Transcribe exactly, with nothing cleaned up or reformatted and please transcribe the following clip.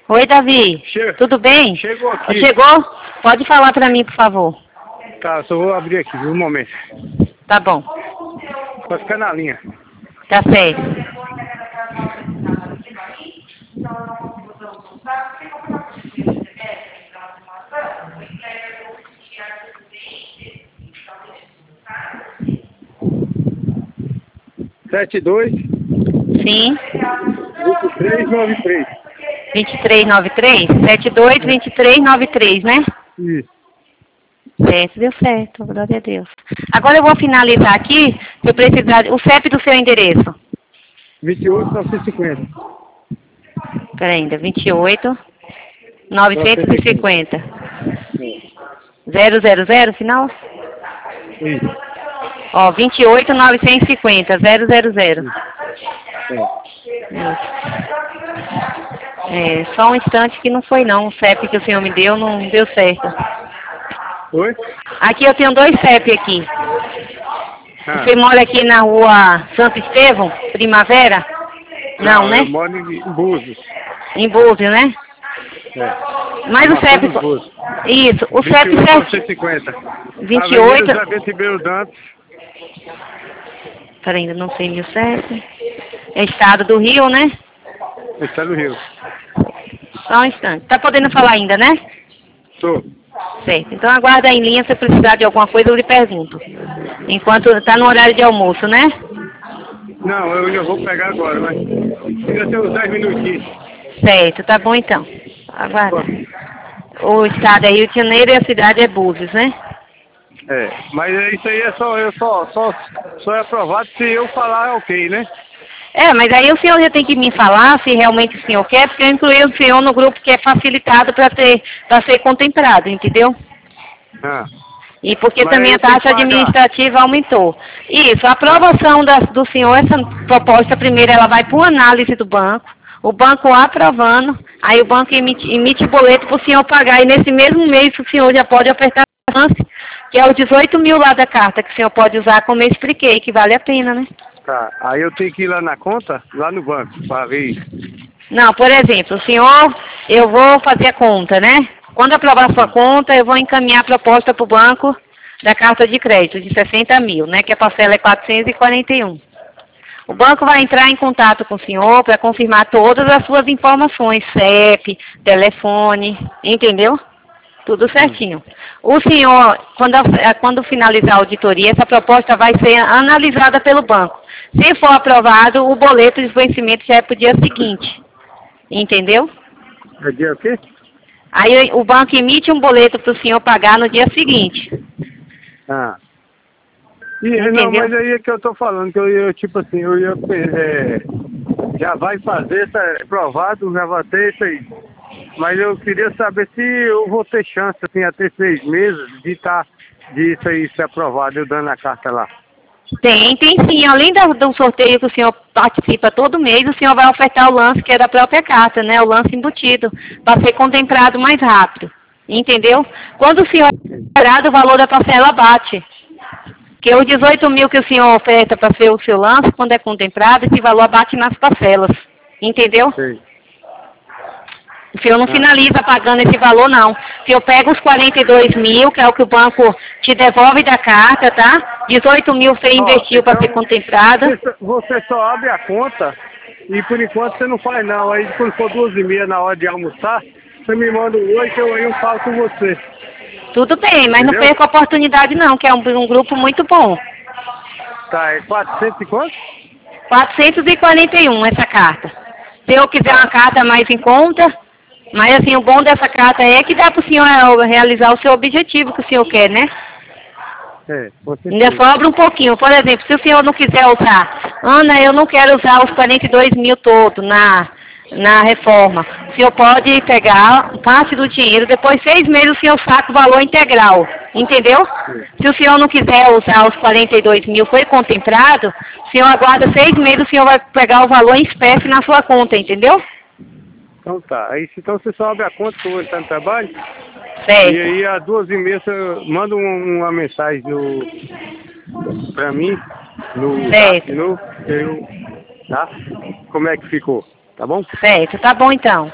Oi, Davi. Che... Tudo bem? Chegou aqui. Chegou? Pode falar pra mim, por favor. Tá, só vou abrir aqui, um momento. Tá bom. Pode ficar na linha. Tá certo. Sete dois. Sim. vinte e três noventa e três. vinte e três noventa e três? setenta e dois, vinte e três noventa e três, né? Isso. Certo, deu certo, glória a Deus. Agora eu vou finalizar aqui, se eu precisar, o C E P do seu endereço. vinte e oito novecentos e cinquenta. Peraí, ainda, vinte e oito, novecentos e cinquenta. zero zero zero, final? Isso. Ó, vinte e oito, novecentos e cinquenta, zero zero zero. É. É, só um instante que não foi não, o C E P que o senhor me deu não deu certo. Oi? Aqui eu tenho dois C E P aqui. Ah. Você mora aqui na rua Santo Estevão, Primavera? Não, Não, né? eu moro em Búzios. Em Búzios, né? É. Mas o C E P... Isso, o C E P certo... vinte e oito... Avenida Ribeiro Dantas. Peraí, ainda não sei mil sete. É estado do Rio, né? Estado do Rio. Só um instante. Tá podendo falar ainda, né? Tô. Certo. Então aguarda em linha, se precisar de alguma coisa eu lhe pergunto. Enquanto tá no horário de almoço, né? Não, eu já vou pegar agora, mas ainda tem uns dez minutinhos. Certo, tá bom então. Aguarda. O estado é Rio de Janeiro e a cidade é Búzios, né? É, mas isso aí é só, eu só, só, só é aprovado se eu falar ok, né? É, mas aí o senhor já tem que me falar se realmente o senhor quer, porque eu incluí o senhor no grupo que é facilitado para ter, para ser contemplado, entendeu? Ah. E porque Mas também a taxa administrativa aumentou. Isso, a aprovação da, do senhor, essa proposta primeiro ela vai para análise do banco, o banco aprovando, aí o banco emite, emite boleto para o senhor pagar, e nesse mesmo mês o senhor já pode ofertar a chance, que é os dezoito mil lá da carta, que o senhor pode usar como eu expliquei, que vale a pena, né? Tá, aí eu tenho que ir lá na conta, lá no banco, para ver isso. Não, por exemplo, o senhor, eu vou fazer a conta, né? Quando aprovar a sua conta, eu vou encaminhar a proposta para o banco da carta de crédito de sessenta mil, né? Que a parcela é quatrocentos e quarenta e um. O banco vai entrar em contato com o senhor para confirmar todas as suas informações, C E P, telefone, entendeu? Tudo certinho. O senhor, quando, quando finalizar a auditoria, essa proposta vai ser analisada pelo banco. Se for aprovado, o boleto de vencimento já é para o dia seguinte. Entendeu? É dia o quê? Aí o banco emite um boleto para o senhor pagar no dia seguinte. Ah. E, não, mas aí é que eu tô falando, que eu ia, tipo assim, eu ia, é, já vai fazer, tá aprovado, já vai ter isso aí. Mas eu queria saber se eu vou ter chance, assim, até seis meses de tá, de isso aí ser aprovado, eu dando a carta lá. Tem, tem sim. Além do, do sorteio que o senhor participa todo mês, o senhor vai ofertar o lance que é da própria carta, né? O lance embutido, para ser contemplado mais rápido. Entendeu? Quando o senhor é esperado, o valor da parcela bate. Porque os dezoito mil que o senhor oferta para ser o seu lance, quando é contemplado, esse valor bate nas parcelas. Entendeu? Sim. O senhor não finaliza pagando esse valor, não. O senhor pega os quarenta e dois mil, que é o que o banco te devolve da carta, tá? dezoito mil você investiu então, para ser contemplada. Você, você só abre a conta e por enquanto você não faz não. Aí quando for duas e meia na hora de almoçar, você me manda um oi que eu, eu falo com você. Tudo bem, mas Entendeu? não perca a oportunidade não, que é um, um grupo muito bom. Tá, é quatrocentos e quanto? quatrocentos e quarenta e um essa carta. Se eu quiser uma carta mais em conta, mas assim, o bom dessa carta é que dá para o senhor realizar o seu objetivo que o senhor quer, né? É, você Ainda sobra um pouquinho. Por exemplo, se o senhor não quiser usar, Ana, eu não quero usar os quarenta e dois mil todos na, na reforma. O senhor pode pegar parte do dinheiro, depois de seis meses o senhor saca o valor integral. Entendeu? Sim. Se o senhor não quiser usar os quarenta e dois mil, foi contemplado, o senhor aguarda seis meses, o senhor vai pegar o valor em espécie na sua conta, entendeu? Então tá. Aí então você só abre a conta que eu vou estar no trabalho. Certo. E aí às duas e meia você manda um, uma mensagem no, pra mim, no Certo. no eu, tá? Como é que ficou? Tá bom? Certo, tá bom então.